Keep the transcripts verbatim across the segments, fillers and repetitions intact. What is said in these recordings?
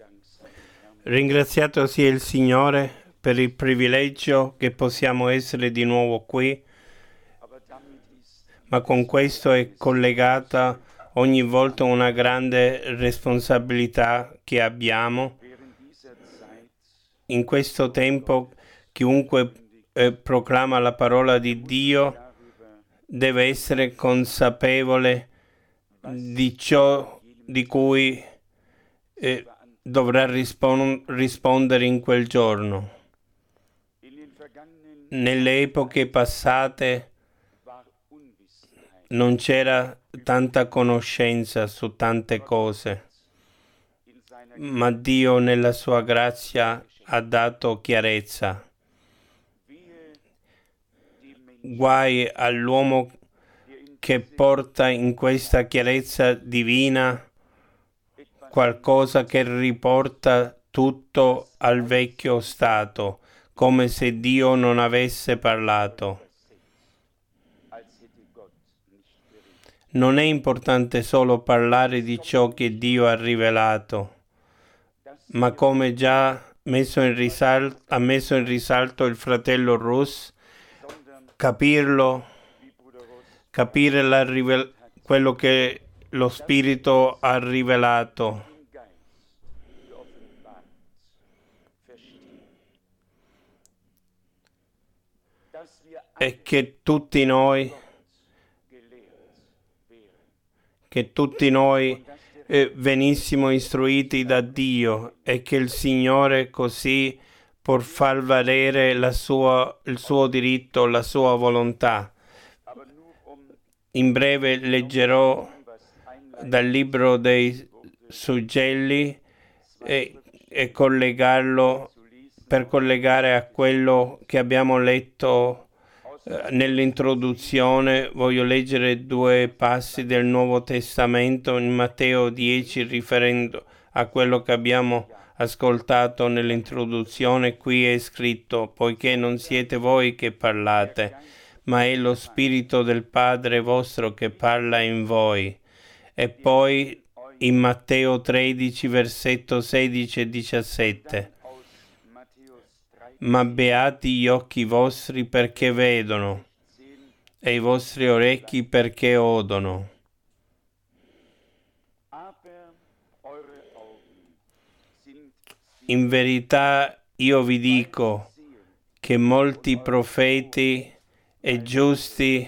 Ringraziato sia il Signore per il privilegio che possiamo essere di nuovo qui, ma con questo è collegata ogni volta una grande responsabilità che abbiamo. In questo tempo chiunque eh, proclama la parola di Dio deve essere consapevole di ciò di cui eh, dovrà rispon- rispondere in quel giorno. Nelle epoche passate non c'era tanta conoscenza su tante cose, ma Dio nella sua grazia ha dato chiarezza. Guai all'uomo che porta in questa chiarezza divina qualcosa che riporta tutto al vecchio stato, come se Dio non avesse parlato. Non è importante solo parlare di ciò che Dio ha rivelato, ma come già messo in risal- ha messo in risalto il fratello Russ, capirlo, capire la rivel- quello che lo Spirito ha rivelato. E che tutti noi, che tutti noi eh, venissimo istruiti da Dio e che il Signore così può far valere la sua, il suo diritto, la sua volontà. In breve leggerò dal libro dei Suggelli e, e collegarlo per collegare a quello che abbiamo letto eh, nell'introduzione. Voglio leggere due passi del Nuovo Testamento in Matteo dieci, riferendo a quello che abbiamo ascoltato nell'introduzione. Qui è scritto: poiché non siete voi che parlate, ma è lo Spirito del Padre vostro che parla in voi. E poi in Matteo tredici, versetto sedici e diciassette. Ma beati gli occhi vostri perché vedono, e i vostri orecchi perché odono. In verità io vi dico che molti profeti e giusti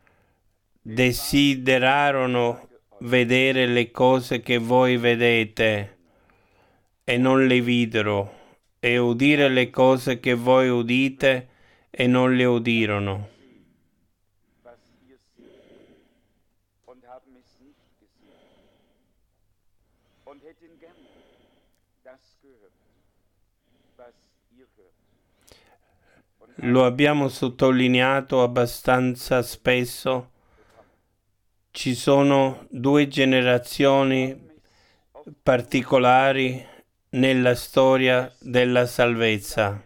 desiderarono vedere le cose che voi vedete e non le videro, e udire le cose che voi udite e non le udirono. Lo abbiamo sottolineato abbastanza spesso. Ci sono due generazioni particolari nella storia della salvezza.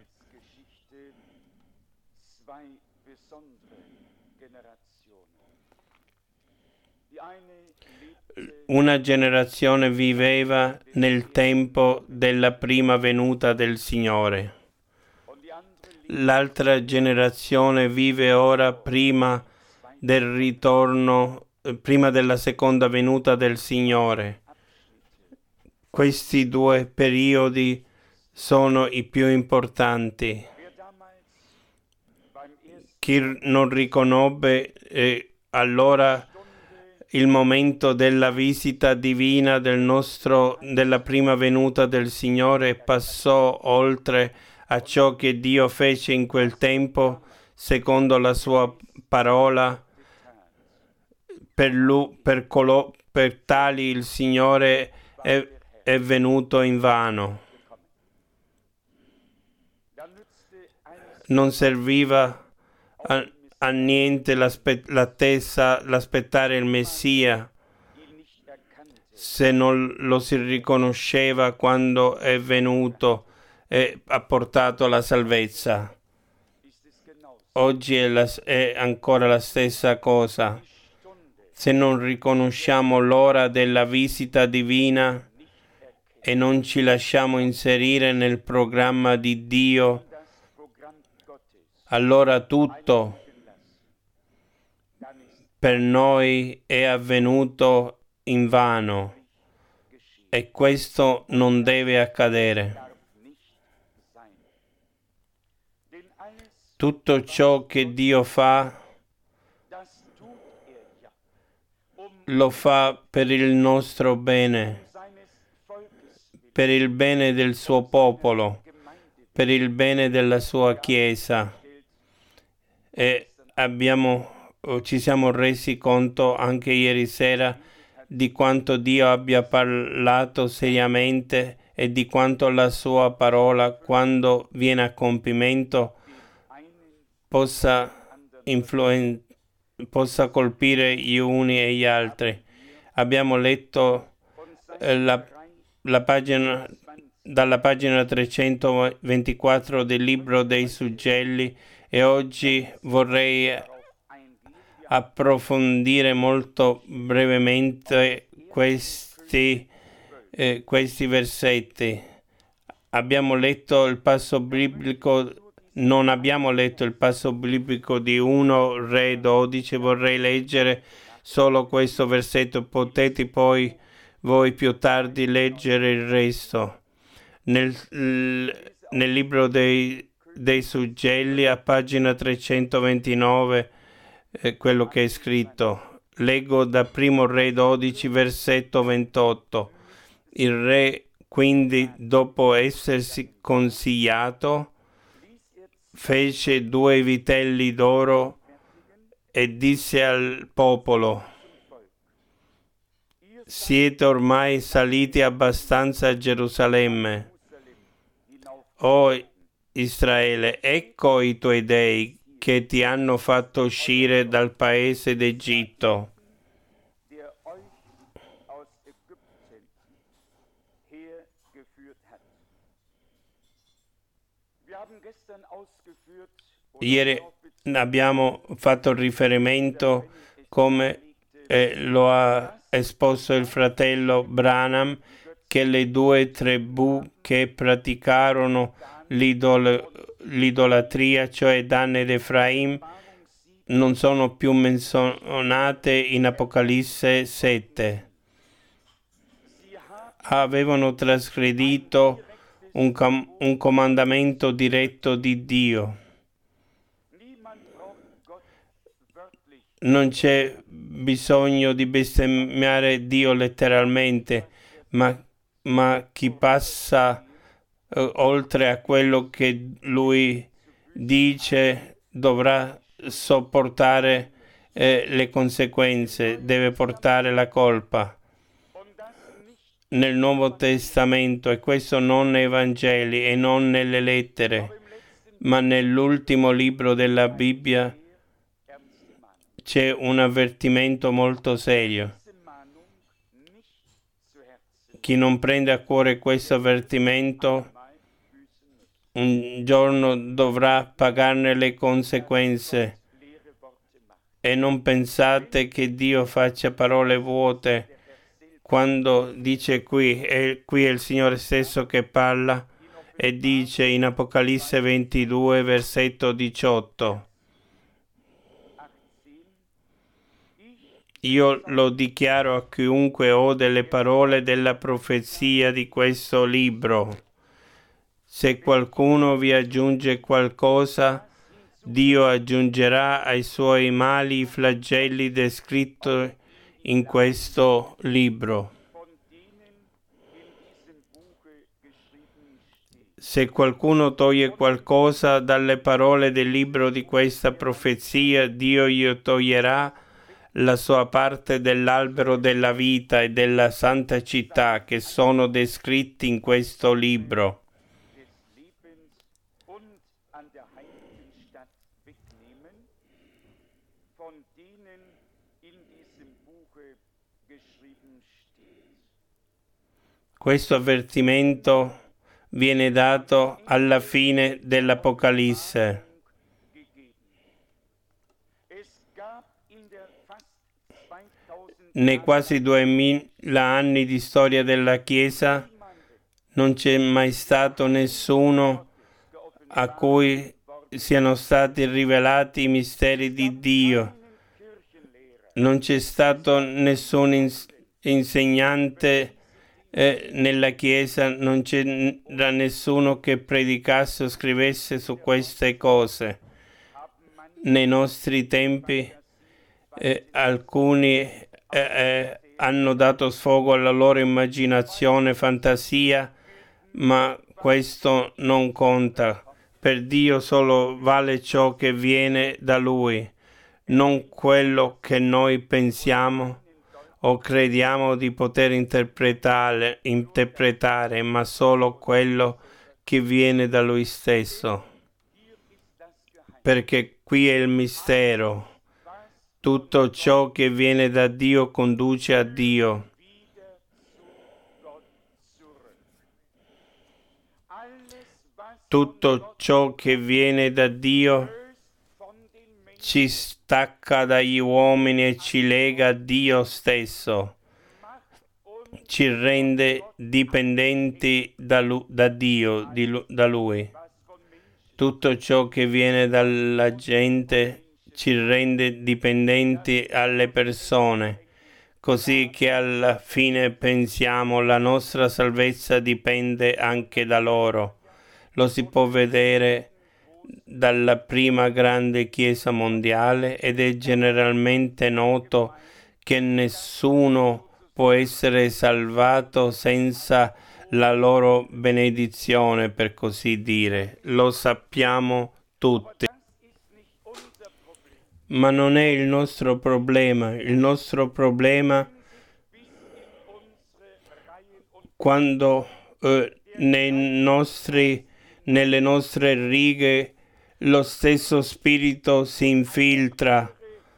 Una generazione viveva nel tempo della prima venuta del Signore. L'altra generazione vive ora prima del ritorno, prima della seconda venuta del Signore. Questi due periodi sono i più importanti. Chi non riconobbe eh, allora il momento della visita divina del nostro, della prima venuta del Signore, passò oltre a ciò che Dio fece in quel tempo secondo la sua parola. Per, lui, per, colo, per tali il Signore è, è venuto invano. Non serviva a, a niente l'aspet, l'attesa, l'aspettare il Messia se non lo si riconosceva quando è venuto e ha portato la salvezza. Oggi è, la, è ancora la stessa cosa. Se non riconosciamo l'ora della visita divina e non ci lasciamo inserire nel programma di Dio, allora tutto per noi è avvenuto invano e questo non deve accadere. Tutto ciò che Dio fa lo fa per il nostro bene, per il bene del suo popolo, per il bene della sua Chiesa. E abbiamo, ci siamo resi conto anche ieri sera di quanto Dio abbia parlato seriamente e di quanto la sua parola, quando viene a compimento, possa influenzare, possa colpire gli uni e gli altri. Abbiamo letto eh, la, la pagina, dalla pagina trecentoventiquattro del libro dei suggelli e oggi vorrei approfondire molto brevemente questi, eh, questi versetti. Abbiamo letto il passo biblico Non abbiamo letto il passo biblico di primo Re dodici, vorrei leggere solo questo versetto, potete poi voi più tardi leggere il resto. Nel, nel libro dei, dei suggelli, a pagina trecentoventinove, eh, quello che è scritto, leggo da primo Re dodici, versetto ventotto. Il re quindi, dopo essersi consigliato, fece due vitelli d'oro e disse al popolo: siete ormai saliti abbastanza a Gerusalemme. O Israele, ecco i tuoi dei che ti hanno fatto uscire dal paese d'Egitto. Ieri abbiamo fatto riferimento, come eh, lo ha esposto il fratello Branham, che le due tribù che praticarono l'idol- l'idolatria, cioè Dan ed Efraim, non sono più menzionate in Apocalisse sette. Avevano trasgredito un, com- un comandamento diretto di Dio. Non c'è bisogno di bestemmiare Dio letteralmente, ma, ma chi passa eh, oltre a quello che Lui dice dovrà sopportare eh, le conseguenze, deve portare la colpa. Nel Nuovo Testamento, e questo non nei Vangeli e non nelle lettere, ma nell'ultimo libro della Bibbia, c'è un avvertimento molto serio. Chi non prende a cuore questo avvertimento, un giorno dovrà pagarne le conseguenze. E non pensate che Dio faccia parole vuote quando dice qui, e qui è il Signore stesso che parla e dice in Apocalisse ventidue, versetto diciotto: io lo dichiaro a chiunque ode le parole della profezia di questo libro. Se qualcuno vi aggiunge qualcosa, Dio aggiungerà ai suoi mali i flagelli descritti in questo libro. Se qualcuno toglie qualcosa dalle parole del libro di questa profezia, Dio gli toglierà la sua parte dell'albero della vita e della santa città che sono descritti in questo libro. Questo avvertimento viene dato alla fine dell'Apocalisse. Nei quasi duemila anni di storia della Chiesa Non c'è mai stato nessuno a cui siano stati rivelati i misteri di Dio. Non c'è stato nessun ins- insegnante eh, nella Chiesa, non c'era nessuno che predicasse o scrivesse su queste cose. Nei nostri tempi eh, alcuni eh, eh, hanno dato sfogo alla loro immaginazione, fantasia, ma questo non conta. Per Dio solo vale ciò che viene da Lui, non quello che noi pensiamo o crediamo di poter interpretare, interpretare, ma solo quello che viene da Lui stesso. Perché qui è il mistero. Tutto ciò che viene da Dio conduce a Dio. Tutto ciò che viene da Dio ci stacca dagli uomini e ci lega a Dio stesso, ci rende dipendenti da, lui, da Dio, di lui, da Lui. Tutto ciò che viene dalla gente ci rende dipendenti alle persone, così che alla fine pensiamo la nostra salvezza dipende anche da loro. Lo si può vedere dalla prima grande chiesa mondiale ed è generalmente noto che nessuno può essere salvato senza la loro benedizione, per così dire. Lo sappiamo tutti. Ma non è il nostro problema. Il nostro problema quando eh, nei nostri nelle nostre righe lo stesso spirito si infiltra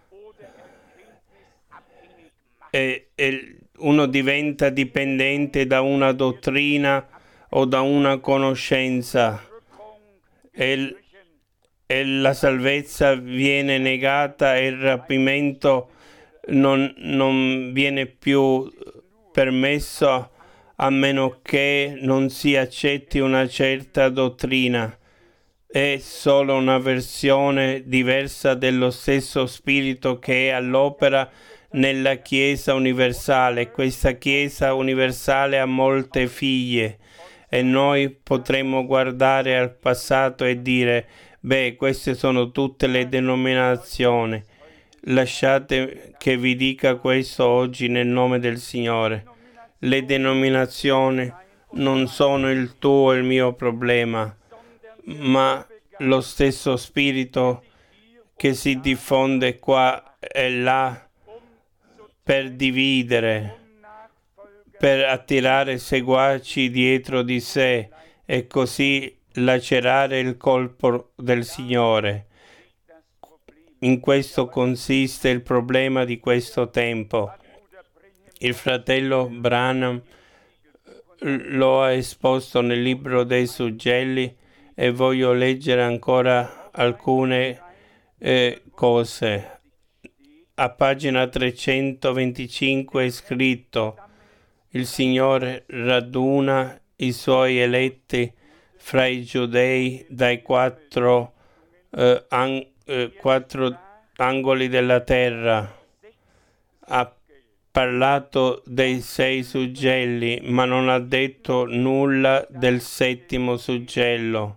e, e uno diventa dipendente da una dottrina o da una conoscenza e, e la salvezza viene negata e il rapimento non, non viene più permesso a meno che non si accetti una certa dottrina. È solo una versione diversa dello stesso spirito che è all'opera nella Chiesa universale. Questa Chiesa universale ha molte figlie e noi potremmo guardare al passato e dire: beh, queste sono tutte le denominazioni. Lasciate che vi dica questo oggi nel nome del Signore. Le denominazioni non sono il tuo e il mio problema, ma lo stesso spirito che si diffonde qua e là per dividere, per attirare seguaci dietro di sé e così lacerare il colpo del Signore. In questo consiste il problema di questo tempo. Il fratello Branham lo ha esposto nel libro dei suggelli e voglio leggere ancora alcune eh, cose. A pagina trecentoventicinque è scritto: il Signore raduna i suoi eletti fra i giudei dai quattro, eh, an- eh, quattro angoli della terra. Ha parlato dei sei suggelli, ma non ha detto nulla del settimo suggello.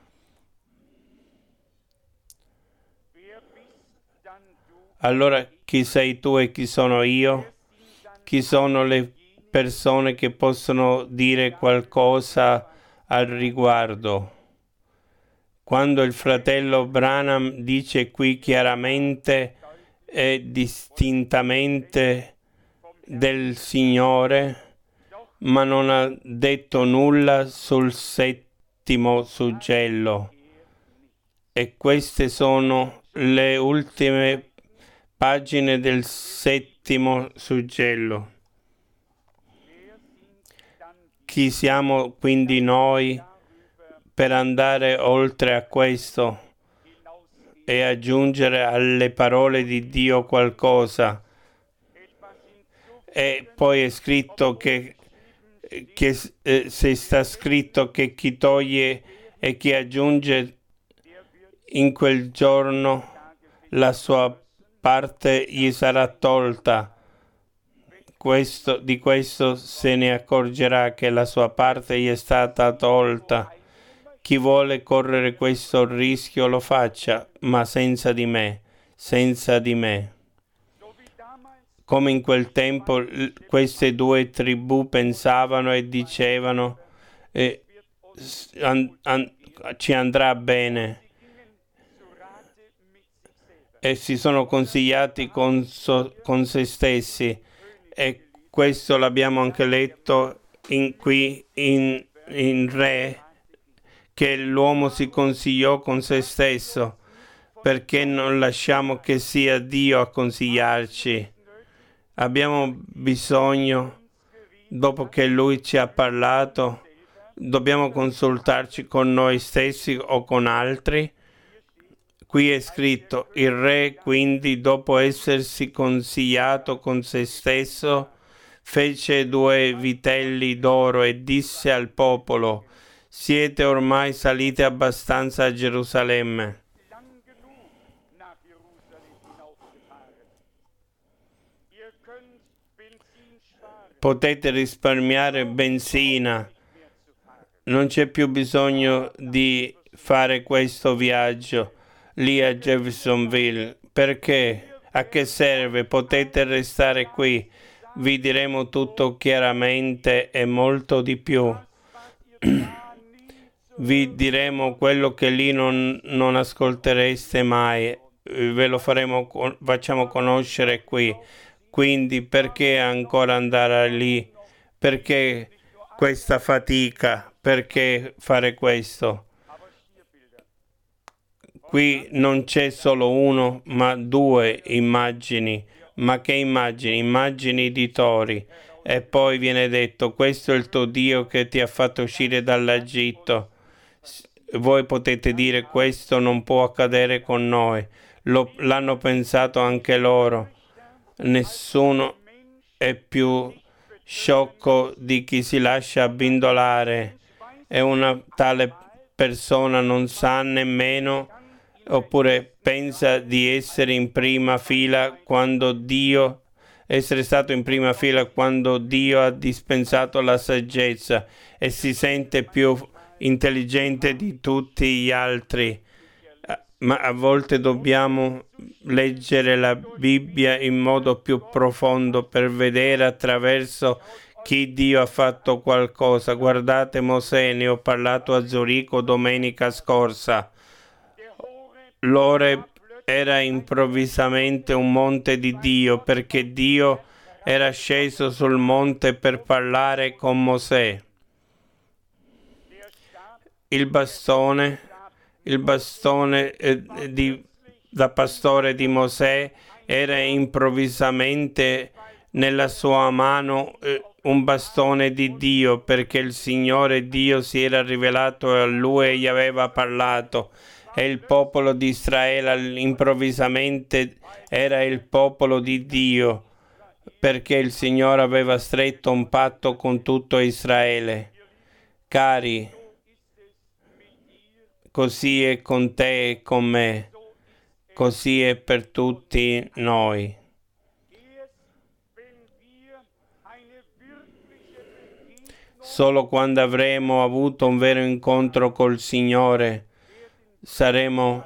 Allora chi sei tu e chi sono io? Chi sono le persone che possono dire qualcosa al riguardo? Quando il fratello Branham dice qui chiaramente e distintamente del Signore, ma non ha detto nulla sul settimo suggello. E queste sono le ultime pagine del settimo suggello. Chi siamo quindi noi per andare oltre a questo e aggiungere alle parole di Dio qualcosa? E poi è scritto che che eh, se sta scritto che chi toglie e chi aggiunge, in quel giorno la sua parte gli sarà tolta. Questo, di questo se ne accorgerà che la sua parte gli è stata tolta. Chi vuole correre questo rischio lo faccia, ma senza di me, senza di me. Come in quel tempo queste due tribù pensavano e dicevano eh, an, an, ci andrà bene, e si sono consigliati con, so, con se stessi, e questo l'abbiamo anche letto in, qui in, in Re, che l'uomo si consigliò con se stesso. Perché non lasciamo che sia Dio a consigliarci? Abbiamo bisogno, dopo che Lui ci ha parlato, dobbiamo consultarci con noi stessi o con altri. Qui è scritto: il re quindi, dopo essersi consigliato con se stesso, fece due vitelli d'oro e disse al popolo: siete ormai saliti abbastanza a Gerusalemme. Potete risparmiare benzina, non c'è più bisogno di fare questo viaggio lì a Jeffersonville. Perché? A che serve? Potete restare qui, vi diremo tutto chiaramente e molto di più. Vi diremo quello che lì non, non ascoltereste mai, ve lo faremo, facciamo conoscere qui. Quindi perché ancora andare lì? Perché questa fatica? Perché fare questo? Qui non c'è solo uno, ma due immagini. Ma che immagini? Immagini di tori. E poi viene detto: questo è il tuo Dio che ti ha fatto uscire dall'Egitto. Voi potete dire: questo non può accadere con noi. Lo, l'hanno pensato anche loro. Nessuno è più sciocco di chi si lascia abbindolare, e una tale persona non sa nemmeno, oppure pensa di essere in prima fila quando Dio, essere stato in prima fila quando Dio ha dispensato la saggezza, e si sente più intelligente di tutti gli altri. Ma a volte dobbiamo leggere la Bibbia in modo più profondo per vedere attraverso chi Dio ha fatto qualcosa. Guardate Mosè, ne ho parlato a Zurigo domenica scorsa. L'Oreb era improvvisamente un monte di Dio, perché Dio era sceso sul monte per parlare con Mosè. Il bastone Il bastone eh, di, da pastore di Mosè era improvvisamente nella sua mano eh, un bastone di Dio, perché il Signore Dio si era rivelato a lui e gli aveva parlato. E il popolo di Israele improvvisamente era il popolo di Dio, perché il Signore aveva stretto un patto con tutto Israele. Cari, così è con te e con me, così è per tutti noi. Solo quando avremo avuto un vero incontro col Signore saremo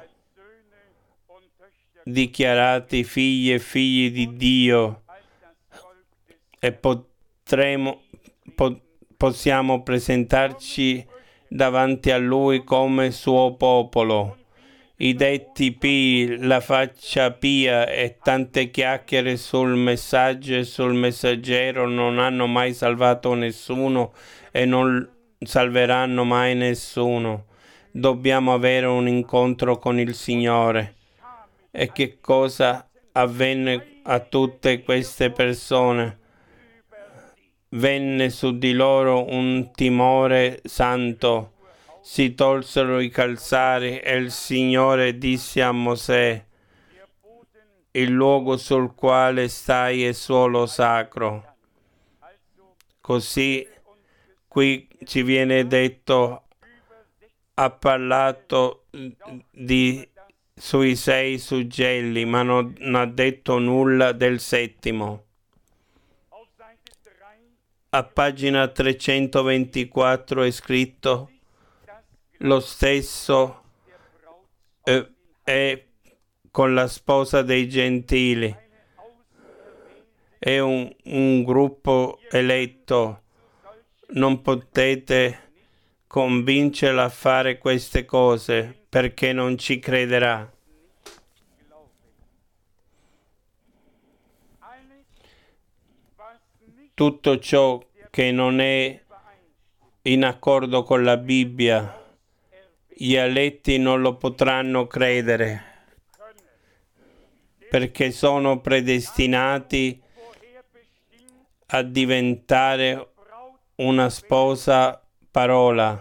dichiarati figli e figli di Dio, e potremo, po- possiamo presentarci davanti a Lui come suo popolo. I detti pii, la faccia pia e tante chiacchiere sul messaggio e sul messaggero non hanno mai salvato nessuno e non salveranno mai nessuno. Dobbiamo avere un incontro con il Signore. E che cosa avvenne a tutte queste persone? Venne su di loro un timore santo. Si tolsero i calzari e il Signore disse a Mosè: il luogo sul quale stai è suolo sacro. Così Qui ci viene detto, ha parlato di, sui sei suggelli, ma non, non ha detto nulla del settimo. A pagina trecentoventiquattro è scritto lo stesso eh, è con la sposa dei gentili. È un, un gruppo eletto. Non potete convincerla a fare queste cose perché non ci crederà. Tutto ciò che non è in accordo con la Bibbia, gli eletti non lo potranno credere perché sono predestinati a diventare una sposa parola.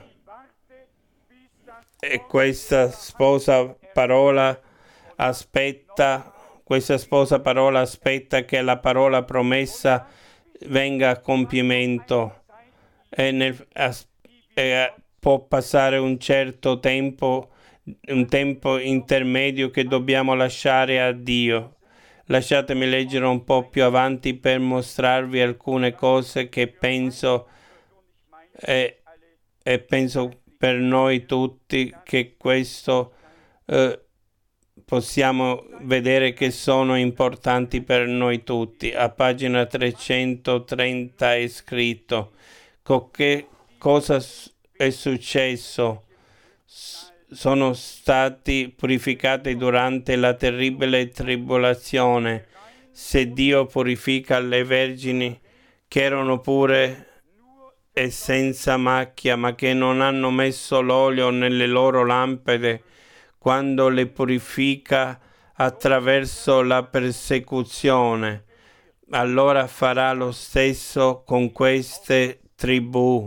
E questa sposa parola aspetta, questa sposa parola aspetta che la parola promessa venga a compimento e, nel, as, e può passare un certo tempo, un tempo intermedio che dobbiamo lasciare a Dio. Lasciatemi leggere un po' più avanti per mostrarvi alcune cose che penso e, e penso per noi tutti che questo eh, possiamo vedere che sono importanti per noi tutti. A pagina trecentotrenta è scritto co che cosa è successo. S- sono stati purificati durante la terribile tribolazione. Se Dio purifica le vergini che erano pure e senza macchia, ma che non hanno messo l'olio nelle loro lampade, quando le purifica attraverso la persecuzione, allora farà lo stesso con queste tribù.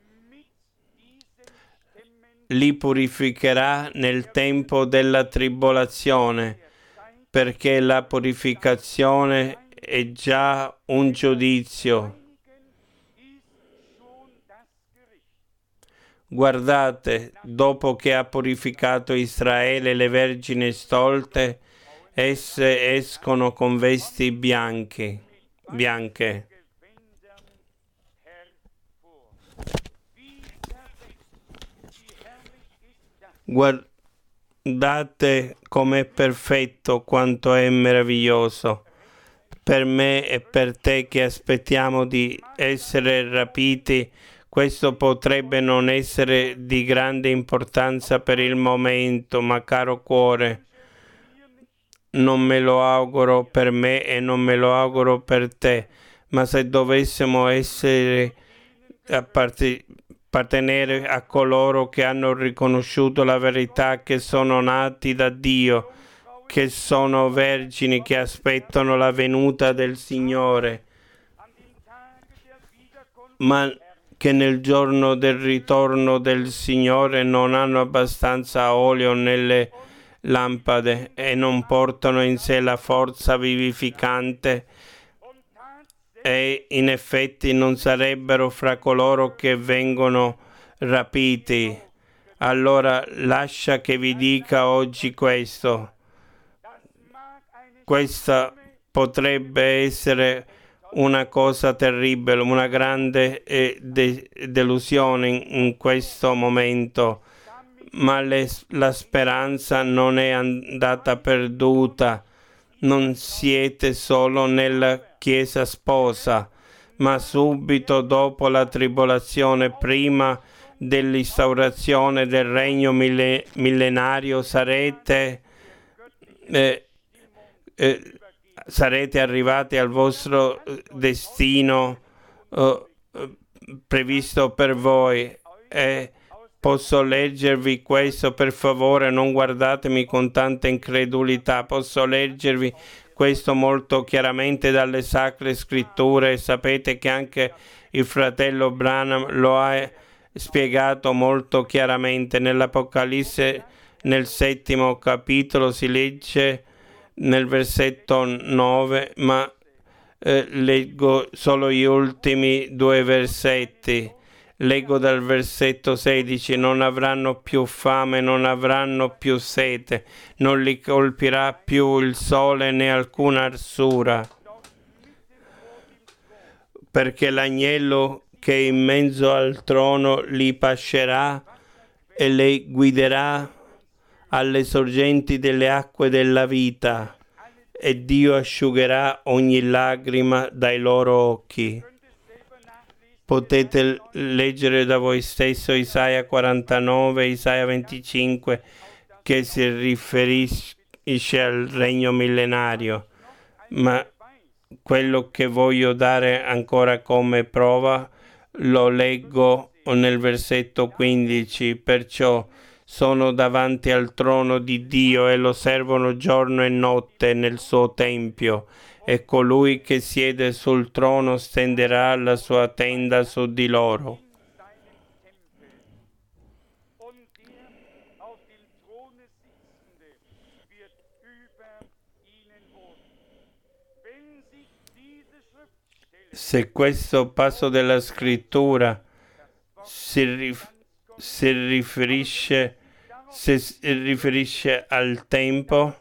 Li purificherà nel tempo della tribolazione, perché la purificazione è già un giudizio. Guardate, dopo che ha purificato Israele le vergini stolte, esse escono con vesti bianchi, bianche. Guardate com'è perfetto, quanto è meraviglioso. Per me e per te che aspettiamo di essere rapiti, questo potrebbe non essere di grande importanza per il momento, ma caro cuore, non me lo auguro per me e non me lo auguro per te, ma se dovessimo essere appartenere a coloro che hanno riconosciuto la verità, che sono nati da Dio, che sono vergini, che aspettano la venuta del Signore, ma che nel giorno del ritorno del Signore non hanno abbastanza olio nelle lampade e non portano in sé la forza vivificante, e in effetti non sarebbero fra coloro che vengono rapiti. Allora lascia che vi dica oggi questo. Questa potrebbe essere una cosa terribile, una grande eh, de- delusione in, in questo momento, ma le, la speranza non è andata perduta. Non siete solo nella Chiesa sposa, ma subito dopo la tribolazione, prima dell'instaurazione del regno mille- millenario, sarete eh, eh, sarete arrivati al vostro destino eh, previsto per voi. E posso leggervi questo, per favore, non guardatemi con tanta incredulità. Posso leggervi questo molto chiaramente dalle Sacre Scritture. Sapete che anche il fratello Branham lo ha spiegato molto chiaramente. Nell'Apocalisse, nel settimo capitolo, si legge nel versetto nove, ma eh, leggo solo gli ultimi due versetti. Leggo dal versetto sedici: non avranno più fame, non avranno più sete, non li colpirà più il sole né alcuna arsura, perché l'agnello che è in mezzo al trono li pascerà e li guiderà alle sorgenti delle acque della vita, e Dio asciugherà ogni lacrima dai loro occhi. Potete leggere da voi stesso Isaia quarantanove, Isaia venticinque, che si riferisce al regno millenario, ma quello che voglio dare ancora come prova lo leggo nel versetto quindici: perciò sono davanti al trono di Dio e lo servono giorno e notte nel suo tempio, e colui che siede sul trono stenderà la sua tenda su di loro. Se questo passo della scrittura si, rif- si riferisce, si riferisce al tempo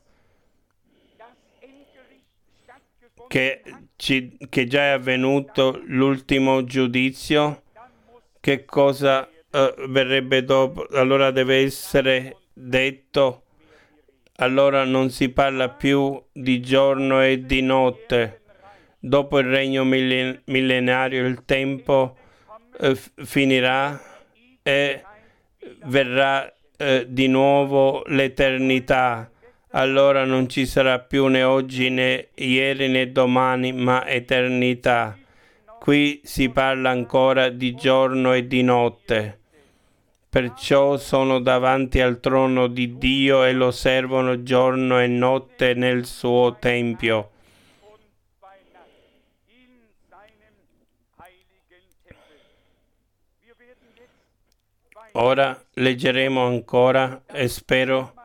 che, ci, che già è avvenuto l'ultimo giudizio, che cosa uh, verrebbe dopo? Allora deve essere detto, allora non si parla più di giorno e di notte. Dopo il regno millen- millenario il tempo eh, finirà e verrà eh, di nuovo l'eternità. Allora non ci sarà più né oggi né ieri né domani, ma eternità. Qui si parla ancora di giorno e di notte. Perciò sono davanti al trono di Dio e lo servono giorno e notte nel suo tempio. Ora leggeremo ancora e spero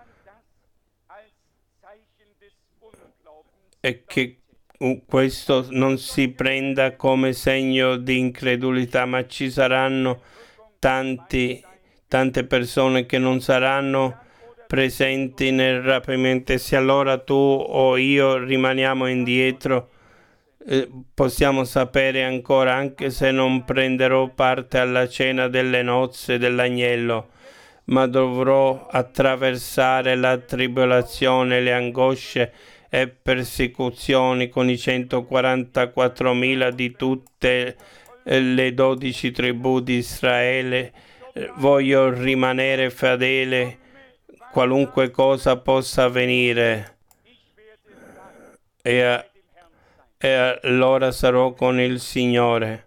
e che questo non si prenda come segno di incredulità, ma ci saranno tanti, tante persone che non saranno presenti nel rapimento. Se allora tu o io rimaniamo indietro, eh, possiamo sapere ancora, anche se non prenderò parte alla cena delle nozze dell'agnello, ma dovrò attraversare la tribolazione, le angosce e persecuzioni con i centoquarantaquattromila di tutte le dodici tribù di Israele. Voglio rimanere fedele qualunque cosa possa avvenire, e, e allora sarò con il Signore.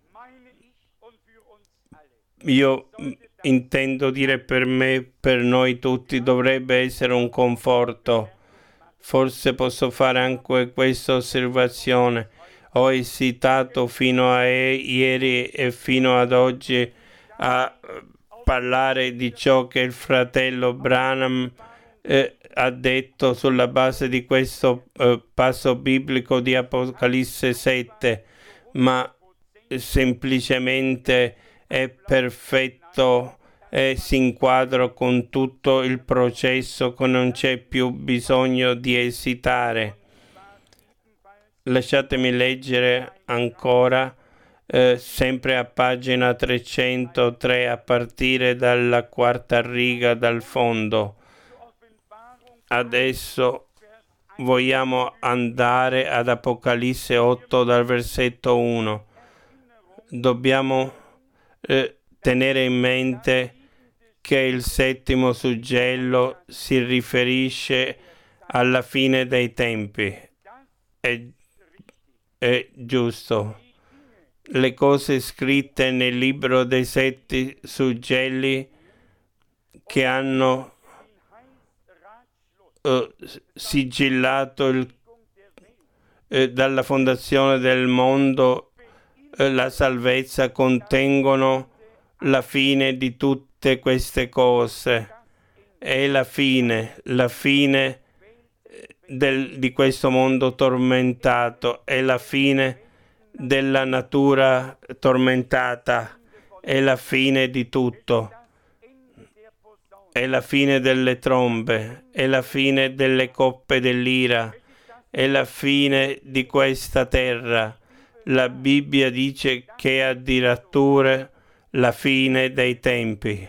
Io intendo dire, per me, per noi tutti, dovrebbe essere un conforto. Forse posso fare anche questa osservazione. Ho esitato fino a ieri e fino ad oggi a parlare di ciò che il fratello Branham eh, ha detto sulla base di questo eh, passo biblico di Apocalisse sette, ma semplicemente è perfetto e si inquadra con tutto il processo, che non c'è più bisogno di esitare. Lasciatemi leggere ancora, eh, sempre a pagina trecentotre, a partire dalla quarta riga dal fondo. Adesso vogliamo andare ad Apocalisse otto dal versetto uno. Dobbiamo eh, tenere in mente che il settimo suggello si riferisce alla fine dei tempi. È, è giusto. Le cose scritte nel libro dei sette suggelli che hanno uh, sigillato il, eh, dalla fondazione del mondo eh, la salvezza, contengono la fine di tutte queste cose. È la fine, la fine del, di questo mondo tormentato, è la fine della natura tormentata, è la fine di tutto, è la fine delle trombe, è la fine delle coppe dell'ira, è la fine di questa terra. La Bibbia dice che è addirittura la fine dei tempi.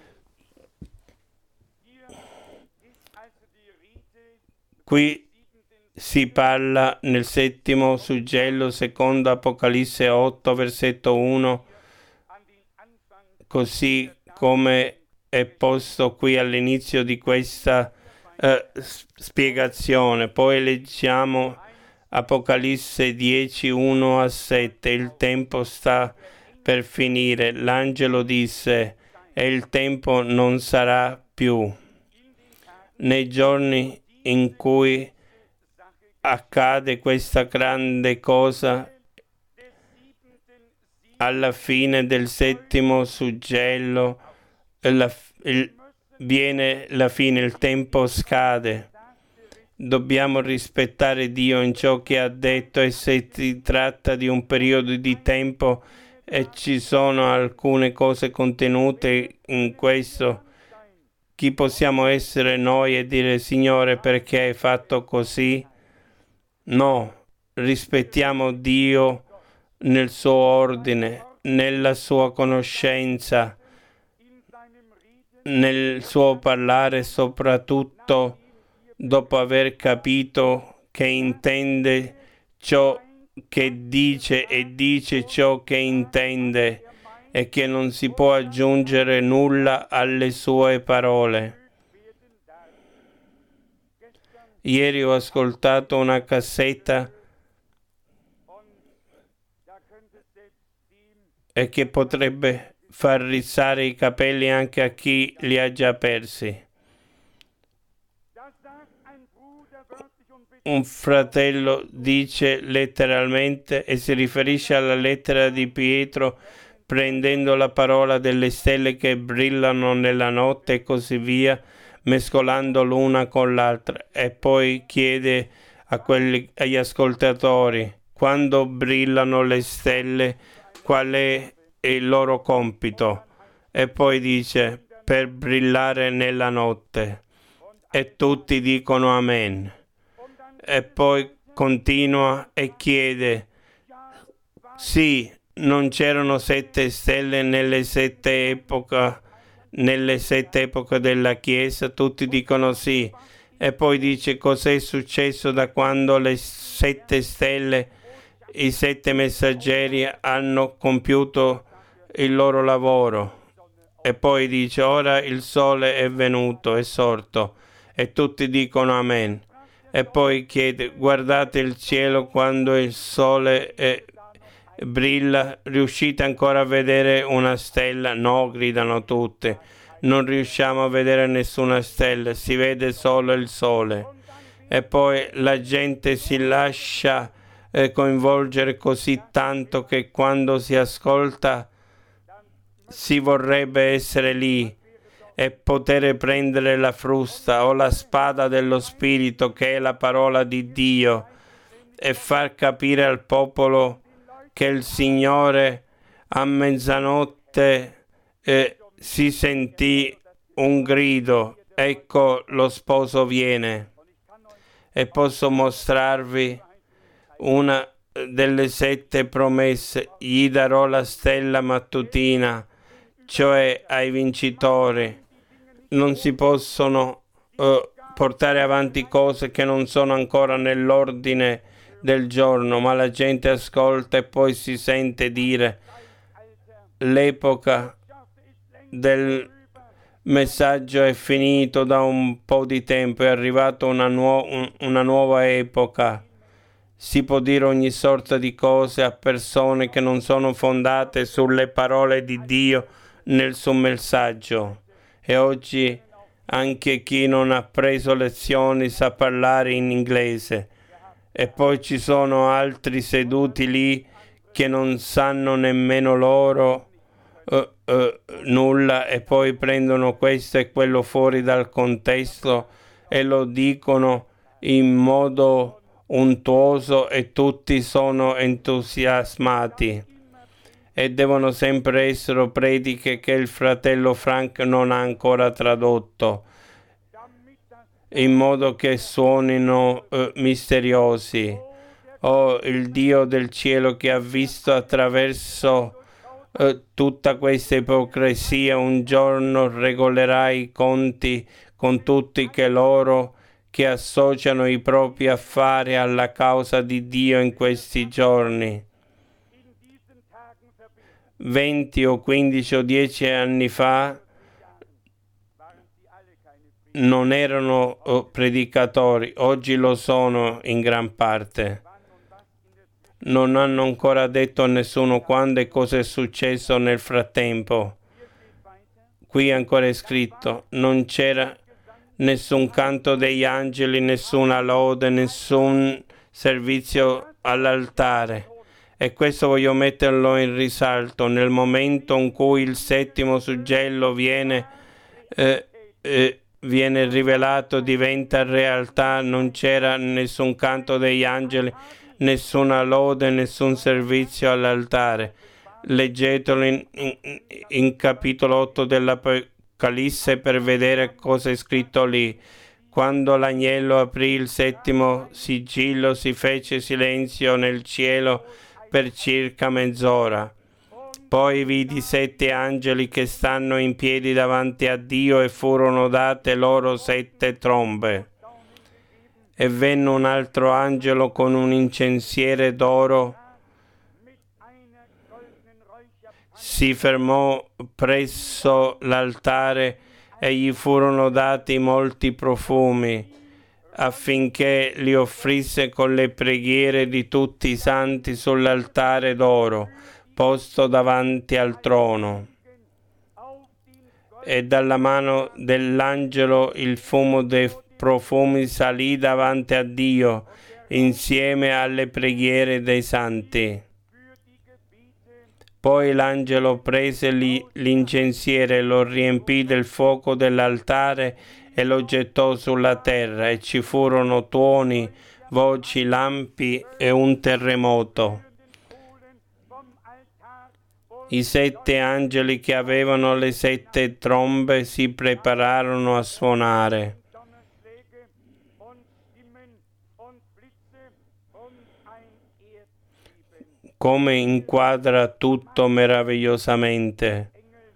Qui si parla nel settimo suggello, secondo Apocalisse otto, versetto uno, così come è posto qui all'inizio di questa eh, spiegazione. Poi leggiamo Apocalisse dieci, uno a sette. Il tempo sta per finire. L'angelo disse: e il tempo non sarà più. Nei giorni in cui accade questa grande cosa, alla fine del settimo suggello, la, il, viene la fine, il tempo scade. Dobbiamo rispettare Dio in ciò che ha detto, e se si tratta di un periodo di tempo e ci sono alcune cose contenute in questo, chi possiamo essere noi e dire: Signore, perché hai fatto così? No, rispettiamo Dio nel suo ordine, nella sua conoscenza, nel suo parlare, soprattutto dopo aver capito che intende ciò che dice e dice ciò che intende, e che non si può aggiungere nulla alle sue parole. Ieri ho ascoltato una cassetta e che potrebbe far rizzare i capelli anche a chi li ha già persi. Un fratello dice letteralmente, e si riferisce alla lettera di Pietro, prendendo la parola delle stelle che brillano nella notte e così via, mescolando l'una con l'altra, e poi chiede a quelli, agli ascoltatori: quando brillano le stelle, qual è il loro compito? E poi dice: per brillare nella notte. E tutti dicono amen. E poi continua e chiede: sì, non c'erano sette stelle nelle sette epoche, nelle sette epoche della Chiesa? Tutti dicono sì. E poi dice: cos'è successo da quando le sette stelle, i sette messaggeri, hanno compiuto il loro lavoro? E poi dice: ora il sole è venuto, è sorto. E tutti dicono amen. E poi chiede: guardate il cielo quando il sole è, brilla, riuscite ancora a vedere una stella? No, gridano tutte, non riusciamo a vedere nessuna stella, si vede solo il sole. E poi la gente si lascia eh, coinvolgere così tanto che quando si ascolta si vorrebbe essere lì e poter prendere la frusta o la spada dello Spirito, che è la parola di Dio, e far capire al popolo che il Signore a mezzanotte eh, si sentì un grido: ecco lo sposo viene. E posso mostrarvi una delle sette promesse: gli darò la stella mattutina, cioè ai vincitori. Non si possono uh, portare avanti cose che non sono ancora nell'ordine del giorno, ma la gente ascolta e poi si sente dire: l'epoca del messaggio è finito da un po' di tempo, è arrivata una, nuo- un, una nuova epoca. Si può dire ogni sorta di cose a persone che non sono fondate sulle parole di Dio nel suo messaggio. E oggi anche chi non ha preso lezioni sa parlare in inglese. E poi ci sono altri seduti lì che non sanno nemmeno loro uh, uh, nulla, e poi prendono questo e quello fuori dal contesto e lo dicono in modo untuoso, e tutti sono entusiasmati. e devono sempre essere prediche che il fratello Frank non ha ancora tradotto, in modo che suonino eh, misteriosi. Oh, il Dio del cielo che ha visto attraverso eh, tutta questa ipocrisia, un giorno regolerà i conti con tutti coloro che associano i propri affari alla causa di Dio in questi giorni. Venti o quindici o dieci anni fa non erano oh, predicatori, oggi lo sono in gran parte. Non hanno ancora detto a nessuno quando e cosa è successo nel frattempo. Qui ancora è scritto, non c'era nessun canto degli angeli, nessuna lode, nessun servizio all'altare. E questo voglio metterlo in risalto. Nel momento in cui il settimo suggello viene, eh, eh, viene rivelato, diventa realtà, non c'era nessun canto degli angeli, nessuna lode, nessun servizio all'altare. Leggetelo in, in, in capitolo otto dell'Apocalisse per vedere cosa è scritto lì. Quando l'agnello aprì il settimo sigillo si fece silenzio nel cielo per circa mezz'ora. Poi vidi sette angeli che stanno in piedi davanti a Dio e furono date loro sette trombe. E venne un altro angelo con un incensiere d'oro, si fermò presso l'altare e gli furono dati molti profumi, affinché li offrisse con le preghiere di tutti i santi sull'altare d'oro, posto davanti al trono. E dalla mano dell'angelo il fumo dei profumi salì davanti a Dio, insieme alle preghiere dei santi. Poi l'angelo prese l'incensiere, lo riempì del fuoco dell'altare e lo gettò sulla terra, e ci furono tuoni, voci, lampi e un terremoto. I sette angeli che avevano le sette trombe si prepararono a suonare. Come inquadra tutto meravigliosamente.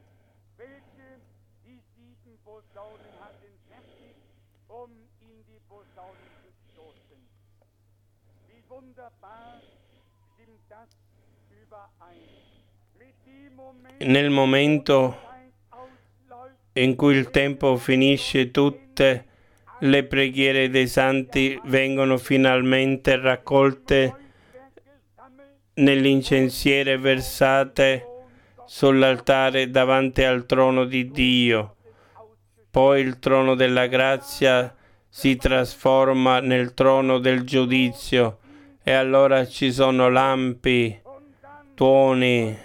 Nel momento in cui il tempo finisce, tutte le preghiere dei santi vengono finalmente raccolte nell'incensiere, versate sull'altare davanti al trono di Dio. Poi il trono della grazia si trasforma nel trono del giudizio, e allora ci sono lampi, tuoni,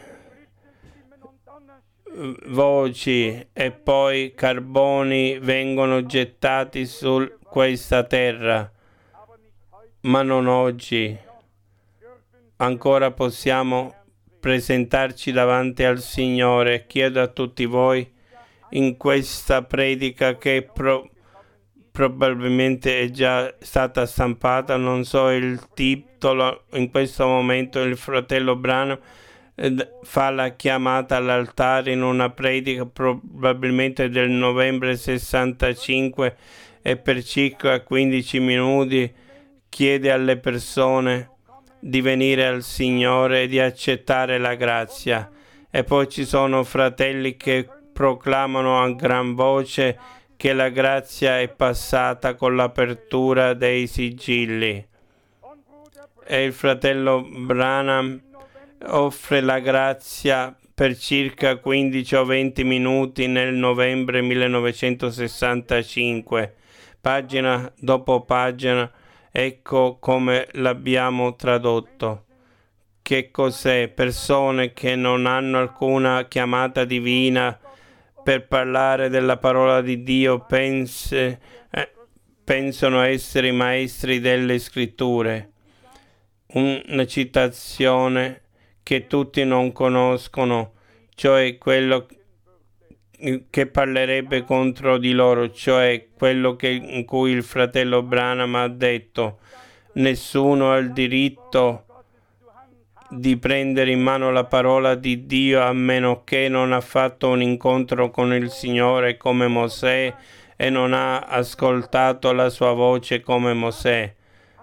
voci e poi carboni vengono gettati su questa terra, ma non oggi. Ancora possiamo presentarci davanti al Signore. Chiedo a tutti voi in questa predica, che pro, probabilmente è già stata stampata, non so il titolo, in questo momento il fratello Branham fa la chiamata all'altare in una predica probabilmente del novembre sessantacinque, e per circa quindici minuti chiede alle persone di venire al Signore e di accettare la grazia. E poi ci sono fratelli che proclamano a gran voce che la grazia è passata con l'apertura dei sigilli. E il fratello Branham offre la grazia per circa quindici o venti minuti nel novembre millenovecentosessantacinque, pagina dopo pagina. Ecco come l'abbiamo tradotto. Che cos'è? Persone che non hanno alcuna chiamata divina per parlare della parola di Dio pense, eh, pensano essere i maestri delle scritture. Una citazione che tutti non conoscono, cioè quello che parlerebbe contro di loro, cioè quello che, in cui il fratello Branham ha detto: nessuno ha il diritto di prendere in mano la parola di Dio a meno che non ha fatto un incontro con il Signore come Mosè e non ha ascoltato la sua voce come Mosè.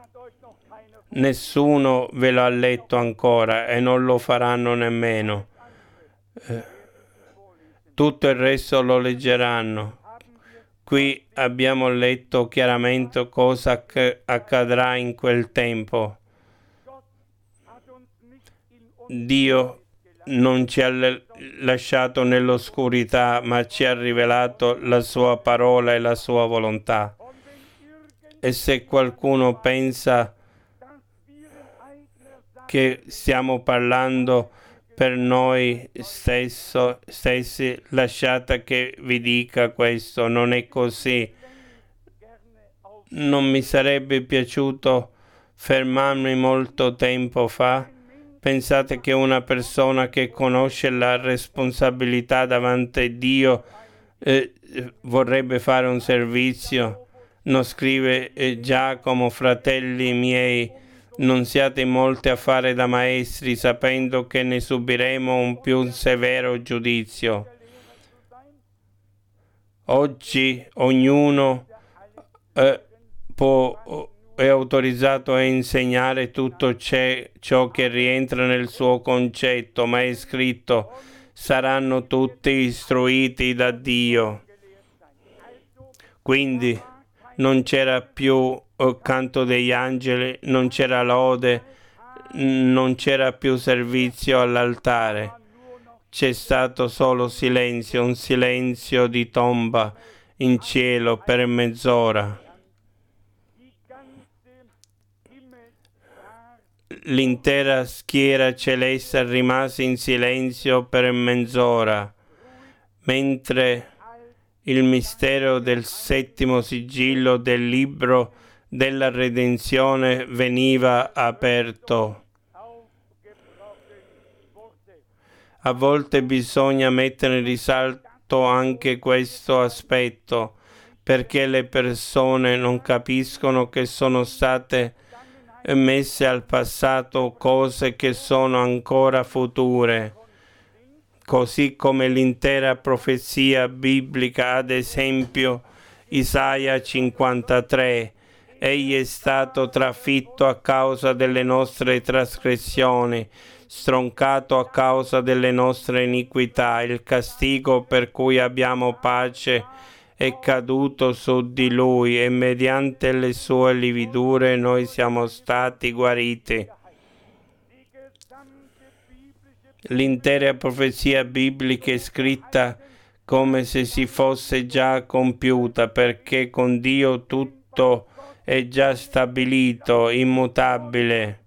Nessuno ve l'ha letto ancora e non lo faranno nemmeno. Eh, tutto il resto lo leggeranno. Qui abbiamo letto chiaramente cosa acc- accadrà in quel tempo. Dio non ci ha l- lasciato nell'oscurità, ma ci ha rivelato la sua parola e la sua volontà. E se qualcuno pensa che stiamo parlando per noi stesso, stessi, lasciate che vi dica questo, non è così. Non mi sarebbe piaciuto fermarmi molto tempo fa. Pensate che una persona che conosce la responsabilità davanti a Dio eh, vorrebbe fare un servizio? Non scrive eh, Giacomo: fratelli miei, non siate molti a fare da maestri, sapendo che ne subiremo un più severo giudizio. Oggi ognuno eh, può, è autorizzato a insegnare tutto ciò che rientra nel suo concetto, ma è scritto: saranno tutti istruiti da Dio. Quindi non c'era più il canto degli angeli, non c'era lode, non c'era più servizio all'altare. C'è stato solo silenzio, un silenzio di tomba in cielo per mezz'ora. L'intera schiera celeste rimase in silenzio per mezz'ora, mentre il mistero del settimo sigillo del libro della redenzione veniva aperto. A volte bisogna mettere in risalto anche questo aspetto, perché le persone non capiscono che sono state messe al passato cose che sono ancora future, così come l'intera profezia biblica, ad esempio Isaia cinquantatré. Egli è stato trafitto a causa delle nostre trasgressioni, stroncato a causa delle nostre iniquità. Il castigo per cui abbiamo pace è caduto su di lui e mediante le sue lividure noi siamo stati guariti. L'intera profezia biblica è scritta come se si fosse già compiuta, perché con Dio tutto è già stabilito, immutabile,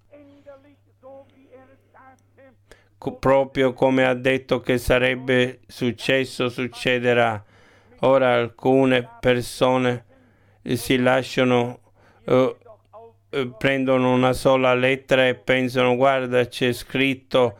Co- proprio come ha detto che sarebbe successo, succederà. Ora alcune persone si lasciano, eh, eh, prendono una sola lettera e pensano: guarda, c'è scritto.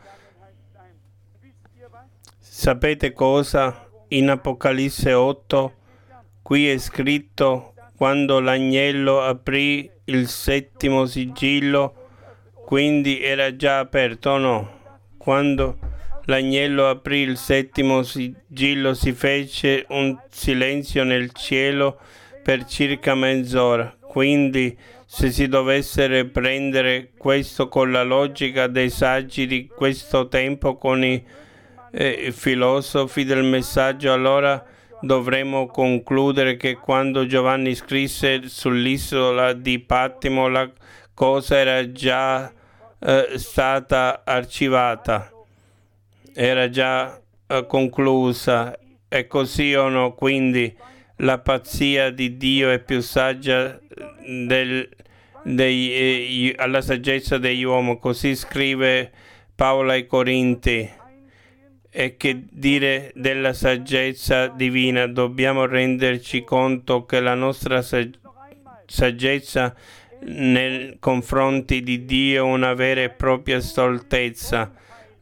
Sapete cosa? In Apocalisse otto, qui è scritto: quando l'agnello aprì il settimo sigillo, quindi era già aperto o no? Quando l'agnello aprì il settimo sigillo si fece un silenzio nel cielo per circa mezz'ora. Quindi, se si dovesse riprendere questo con la logica dei saggi di questo tempo, con i eh, filosofi del messaggio, allora dovremmo concludere che quando Giovanni scrisse sull'isola di Patimo la cosa era già eh, stata archivata, era già eh, conclusa. È così o no? Quindi la pazzia di Dio è più saggia del, dei, eh, alla saggezza degli uomini, così scrive Paolo ai Corinti. E che dire della saggezza divina? Dobbiamo renderci conto che la nostra saggezza nei confronti di Dio è una vera e propria stoltezza.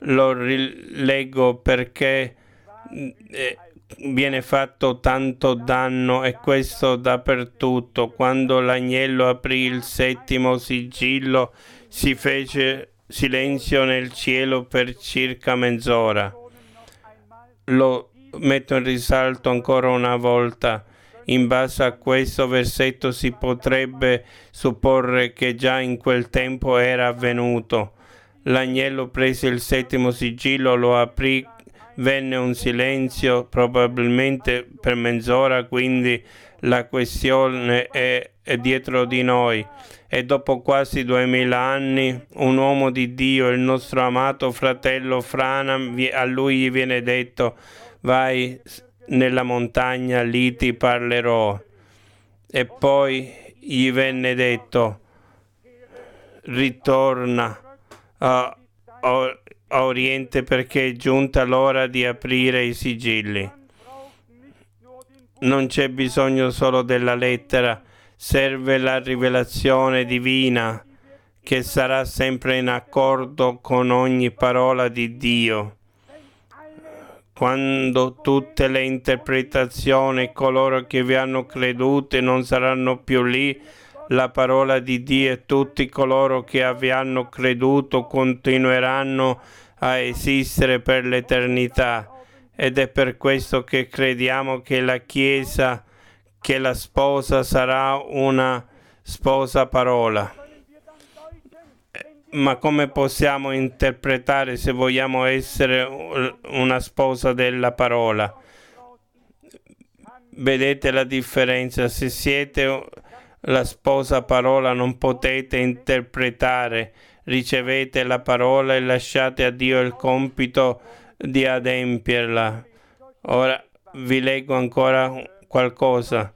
Lo rileggo perché eh, viene fatto tanto danno, e questo dappertutto. Quando l'agnello aprì il settimo sigillo, si fece silenzio nel cielo per circa mezz'ora. Lo metto in risalto ancora una volta. In base a questo versetto si potrebbe supporre che già in quel tempo era avvenuto. L'agnello prese il settimo sigillo, lo aprì, venne un silenzio probabilmente per mezz'ora, quindi la questione è, è dietro di noi. E dopo quasi duemila anni un uomo di Dio, il nostro amato fratello Branham, a lui gli viene detto: vai nella montagna, lì ti parlerò. E poi gli venne detto: ritorna a, a, a Oriente, perché è giunta l'ora di aprire i sigilli. Non c'è bisogno solo della lettera, serve la rivelazione divina che sarà sempre in accordo con ogni parola di Dio. Quando tutte le interpretazioni e coloro che vi hanno creduto non saranno più lì, la parola di Dio e tutti coloro che vi hanno creduto continueranno a esistere per l'eternità. Ed è per questo che crediamo che la Chiesa, che la sposa sarà una sposa parola. Ma come possiamo interpretare se vogliamo essere una sposa della parola? Vedete la differenza? Se siete la sposa parola non potete interpretare, ricevete la parola e lasciate a Dio il compito di adempierla. Ora vi leggo ancora qualcosa.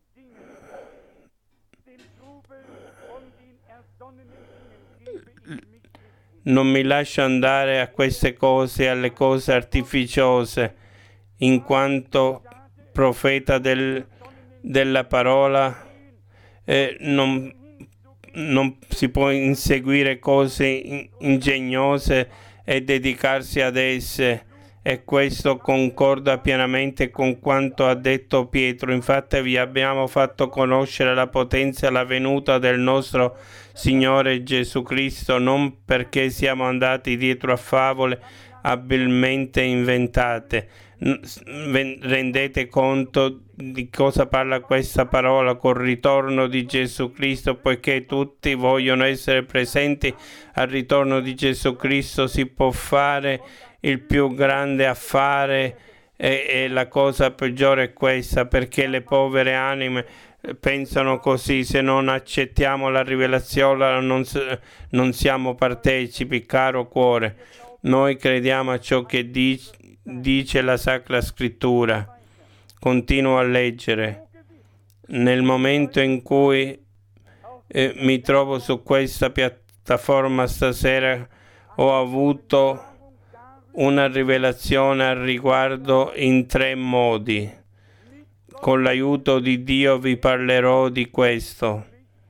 Non mi lascio andare a queste cose, alle cose artificiose, in quanto profeta del, della parola eh, non, non si può inseguire cose ingegnose e dedicarsi ad esse, e questo concorda pienamente con quanto ha detto Pietro. Infatti vi abbiamo fatto conoscere la potenza e la venuta del nostro Signore Gesù Cristo, non perché siamo andati dietro a favole abilmente inventate. Rendete conto di cosa parla questa parola: col ritorno di Gesù Cristo, poiché tutti vogliono essere presenti al ritorno di Gesù Cristo, si può fare il più grande affare, e, e la cosa peggiore è questa, perché le povere anime pensano così: se non accettiamo la rivelazione non, non siamo partecipi. Caro cuore, noi crediamo a ciò che dice, dice la Sacra Scrittura. Continuo a leggere. Nel momento in cui eh, mi trovo su questa piattaforma stasera, ho avuto una rivelazione al riguardo in tre modi. Con l'aiuto di Dio vi parlerò di questo.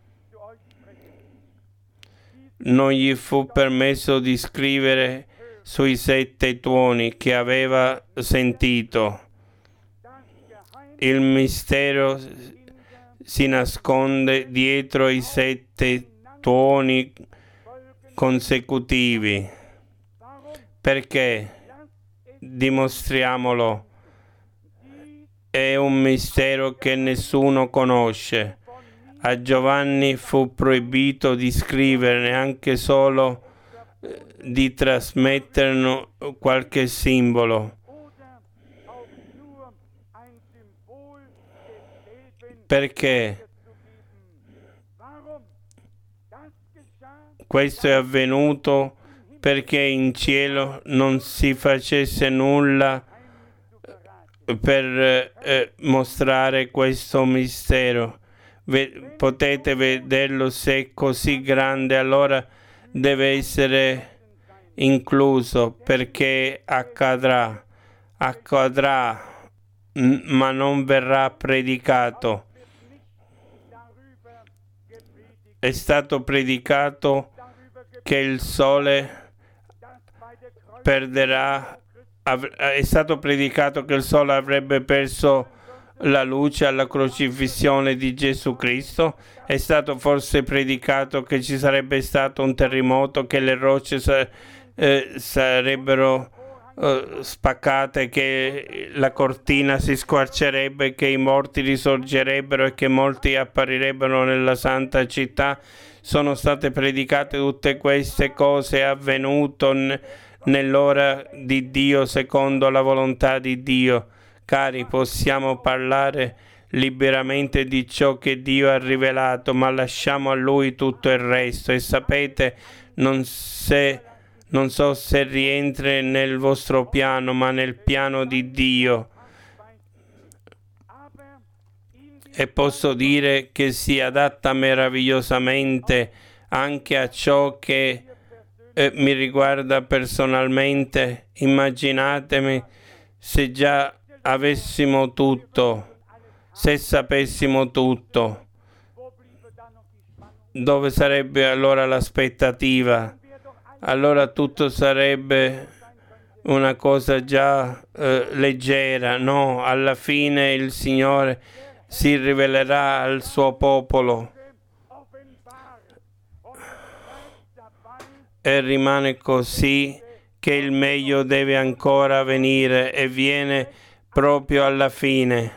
Non gli fu permesso di scrivere sui sette tuoni che aveva sentito. Il mistero si nasconde dietro i sette tuoni consecutivi. Perché? Dimostriamolo. È un mistero che nessuno conosce. A Giovanni fu proibito di scriverne, anche solo eh, di trasmetterne qualche simbolo. Perché? Questo è avvenuto perché in cielo non si facesse nulla per eh, mostrare questo mistero. V- potete vederlo, se è così grande, allora deve essere incluso, perché accadrà, accadrà, m- ma non verrà predicato. È stato predicato che il sole perderà. È stato predicato che il sole avrebbe perso la luce alla crocifissione di Gesù Cristo. È stato forse predicato che ci sarebbe stato un terremoto, che le rocce sa- eh, sarebbero eh, spaccate, che la cortina si squarcerebbe, che i morti risorgerebbero e che molti apparirebbero nella santa città. Sono state predicate tutte queste cose, è avvenuto n- nell'ora di Dio, secondo la volontà di Dio. Cari, possiamo parlare liberamente di ciò che Dio ha rivelato, ma lasciamo a Lui tutto il resto. E sapete, non, se, non so se rientra nel vostro piano, ma nel piano di Dio. E posso dire che si adatta meravigliosamente anche a ciò che eh, mi riguarda personalmente. Immaginatemi se già avessimo tutto, se sapessimo tutto, dove sarebbe allora l'aspettativa? Allora tutto sarebbe una cosa già eh, leggera. No, alla fine il Signore si rivelerà al suo popolo e rimane così che il meglio deve ancora venire e viene proprio alla fine,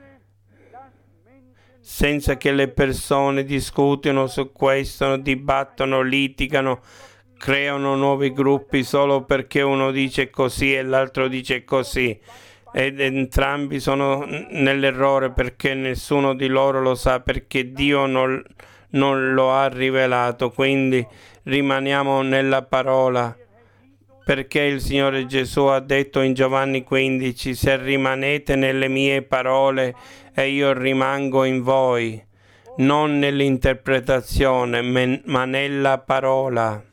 senza che le persone discutano su questo, dibattono, litigano, creano nuovi gruppi solo perché uno dice così e l'altro dice così, ed entrambi sono nell'errore perché nessuno di loro lo sa, perché Dio non, non lo ha rivelato. Quindi rimaniamo nella parola, perché il Signore Gesù ha detto in Giovanni quindici: se rimanete nelle mie parole e io rimango in voi, non nell'interpretazione ma nella parola.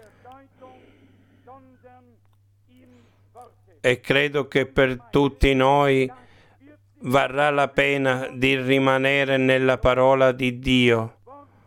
E credo che per tutti noi varrà la pena di rimanere nella parola di Dio.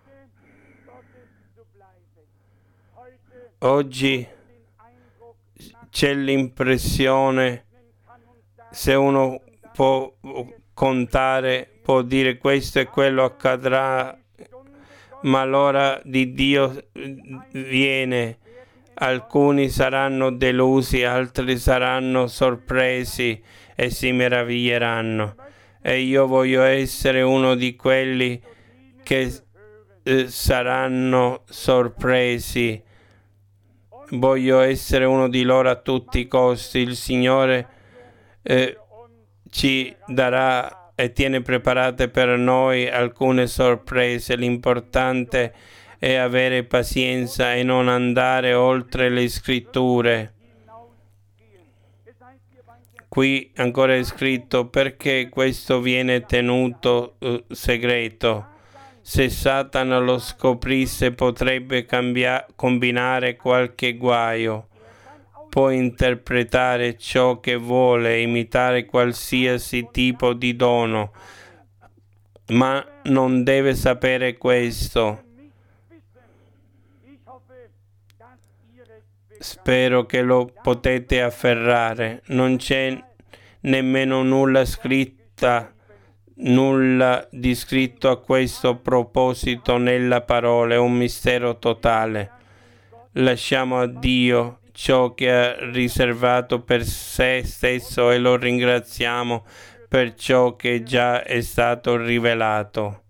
Oggi c'è l'impressione, se uno può contare, può dire questo e quello accadrà, ma l'ora di Dio viene. Alcuni saranno delusi, altri saranno sorpresi e si meraviglieranno. E io voglio essere uno di quelli che eh, saranno sorpresi. Voglio essere uno di loro a tutti i costi. Il Signore eh, ci darà e tiene preparate per noi alcune sorprese. L'importante è e avere pazienza e non andare oltre le scritture. Qui ancora è scritto: perché questo viene tenuto uh, segreto. Se Satana lo scoprisse potrebbe cambia- combinare qualche guaio. Può interpretare ciò che vuole, imitare qualsiasi tipo di dono, ma non deve sapere questo. Spero che lo potete afferrare. Non c'è nemmeno nulla scritta, nulla di scritto a questo proposito nella parola, è un mistero totale. Lasciamo a Dio ciò che ha riservato per sé stesso e lo ringraziamo per ciò che già è stato rivelato.